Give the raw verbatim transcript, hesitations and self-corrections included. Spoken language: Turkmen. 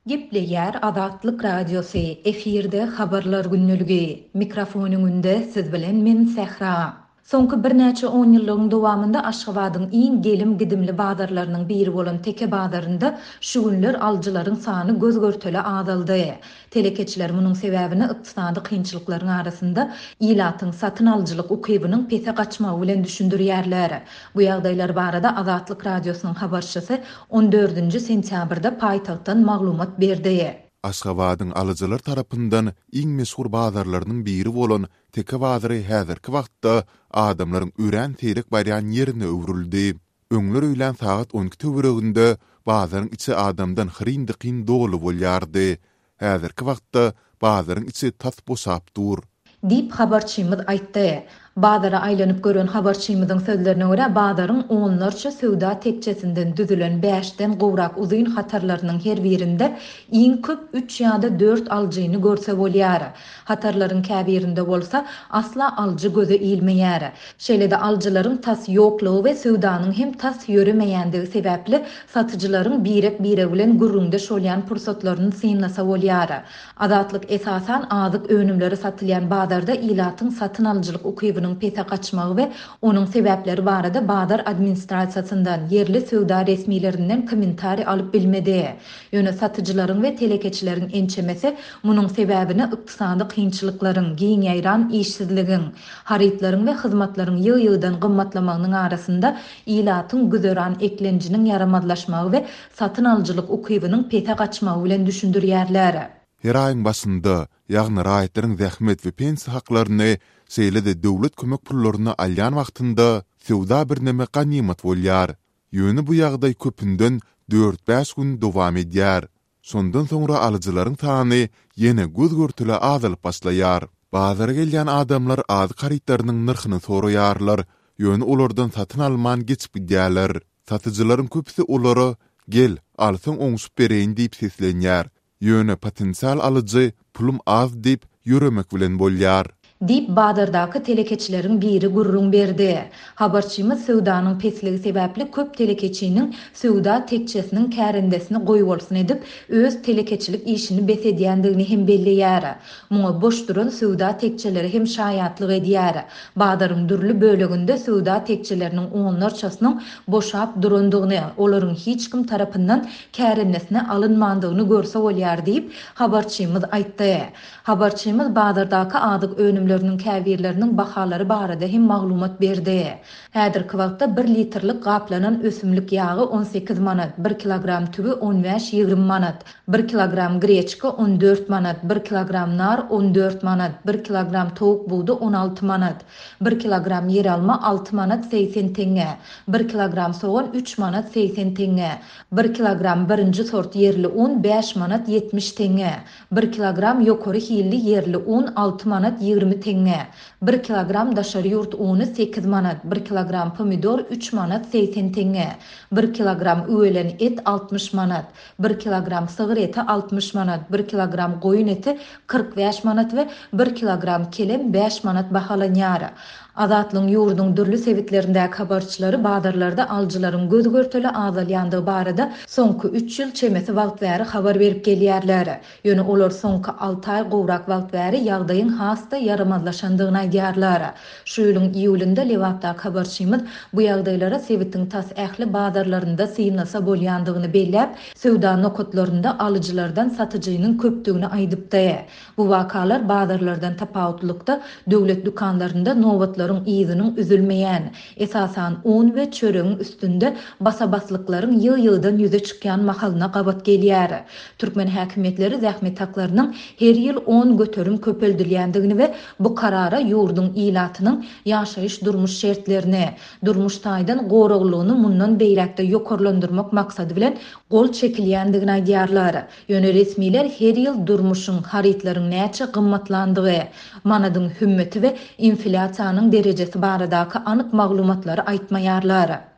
Gepleyer Azatlyk Radiosu efirde habarlar günnüligi. Mikrofonuň önünde siz bilen men Sehra. Soňky bir näçe on ýyllaryň dowamında Aşgabatyň iň gelim gidimli bazarlarynyň biri bolan Teke bazarynda şu günler aljylaryň sany göz görtele azaldy. Telekeçiler munyň sebäbini ykdysady kynçylyklaryň arasynda ilatyň satyn aljylyk ukybynyň pese gaçmagy bilen düşündirýärler. Bu ýagdaýlar barada Azatlyk Radiosynyň habarçysy on dördünji sentýabrda paýtagtdan maglumat berdi. Aşgabatyň alyjylar tarapyndan iň meşhur bazarlarynyň biri bolan Teke bazary häzirki wagtda adamlaryň ören terek barýan ýerine öwrüldi. Öňler öýlen saat on iki töwereginde bazaryň içi adamdan hyryndyqyn dogly bolýardy. Häzirki wagtda bazaryň içi tas bosap dur. Dip habarçymyz aýtdy. Bazara aýlanyp gören habarçymyzyň sözlerine görä bazaryň onlarça söwda tekçesinden düzülen beşden gowrak uzyn hatarlarynyň her birinde iň köp üç ýa-da dört aljyny görse bolýar. Hatarlaryň käbirinde bolsa asla aljy göze ilmeýär. Şeýle-de aljylaryň tas ýoklugy we söwdanyň hem tas ýöremeýändigi sebäpli satyjylaryň birek bire bilen gurrunde şolýan pursatlaryny synlasa bolýar. Azatlyk esasan azyk önümleri satylýan bazarda ilatyň satyn aljylyk ukybynyň pese gaçmagy we onuň sebäpleri barada bazar administrasiýasyndan yerli söwda resmiýetlerinden kommentari alyp bilmedi. Ýöne satyjylaryň we telekeçileriň ençemesi munyň sebäbini ykdysady kynçylyklaryň, giň ýaýran işsizligiň, harytlaryň we hyzmatlaryň ýyl-ýyldan gymmatlamagynyň arasynda ilatyň güzeran eklenjiniň yaramazlaşmagy we satyn aljylyk ukybynyň pese gaçmagy bilen düşündirýärler. Her aýyň başynda, ýagny raýatlanyň zähmet we pensiýa haklaryny seýle-de döwlet kömek pullaryny alýan wagtynda söwda bir näme ganymat bolýar. Ýöne bu ýagdaý köpünden dört beş gün dowam edýär. Sondan soňra alyjylaryň sany ýene göz görtüle azalyp başlaýar. Bazara gelýän adamlar az harytlarynyň narhyny soraýarlar. Ýöne olardan satyn alman geçip gidýärler. Satyjylaryň köpüsi olary "Gel, alsyň oňşup bereýin" diýip seslenýär. Ýöne potensial alyjy pulum az diýip ýöremek bilen bolýar. Dip bazardaky telekeçileriň biri gurrun berdi. Habarçymyz söwdanyň pesligi sebäpli köp telekeçiniň söwda tekçesiniň kärindesini goýup bolsun edip öz telekeçilik işini besedýändigini hem belleýär. Muňa boş duran söwda tekçeleri hem şaýatlyk edýär. Bazaryň dürli böleginde söwda tekçeleriniň onlarçasynyň boşap durandygyny, olaryň hiç kim tarapyndan kärindesine alynmandygyny görse bolýar diýip habarçymyz aýtdy. Habarçymyz bazardaky adyk önüm lerinin käbirlerinin bahalary barada hem maglumat berdi. Häzirki wagtda bir litrlik gaplanan ösümlik ýagy on sekiz manat, bir kilogram tügü on beş ýygrimi manat, bir kilogram greçka on dört manat, bir kilogram nar on dört manat, bir kilogram towuk buğda on altı manat, bir kilogram ýeralma altı manat seksen teňe, bir kilogram soğan üç manat seksen teňe, bir kilogram birinji sort yerli un beş manat yetmiş teňe, bir kilogram ýokary hilli yerli un altı manat ýygrimi teňe, bir kilogram daşary ýurt uny sekiz manat, bir kilogram pomidor üç manat seksen teňe, bir kilogram öwelen et altmış manat, bir kilogram sygyr eti altmış manat, bir kilogram goýun eti kırk beş manat we bir kilogram kelem beş manat bahalanýar. Azatlyň ýurduň dürli sebitlerindäki habarçylary bazarlarda aljylaryň göz görteli azalýandygy barada soňky üç ýyl çemesi wagt bäri habar berip gelýärler. Ýöne olar soňky alty aý gowrak wagt bäri ýagdaýyň hasta yaramazlaşandygyny aýdýarlar. Şu ýylyň iýulynda Lewapda habarçymyz bu ýagdaýlara sebitiň tas ähli bazarlarynda synlasa bolýandygyny belläp, söwda nokotlarynda alyjylardan satyjynyň köpdigini aýdypdy. Bu wakalar bazarlardan tapawutlykda döwlet dukanlarynda nowatlar izinin üzülmeyen, esasan un we çöreğin üstünde basabaslıkların ýyl-ýyldan ýüze çykýan mahalyna gabat gelýär. Türkmen häkimetleri zähmet haklarynyň her ýyl on göterim köpeldilýändigini we bu karara ýurduň ilatynyň ýaşaýyş durmuş şertlerini, durmuş taýdan goraglygyny mundan beýrekde ýokarlandyrmak maksady bilen gol çekilýändigini aýdýarlar. Ýöne resmiler her ýyl durmuşyň, harytlaryň näçe gymmatlandygy, manadyň hümmeti we inflasiýanyň derejesi baradaky anyk maglumatlary aýtmaýarlar.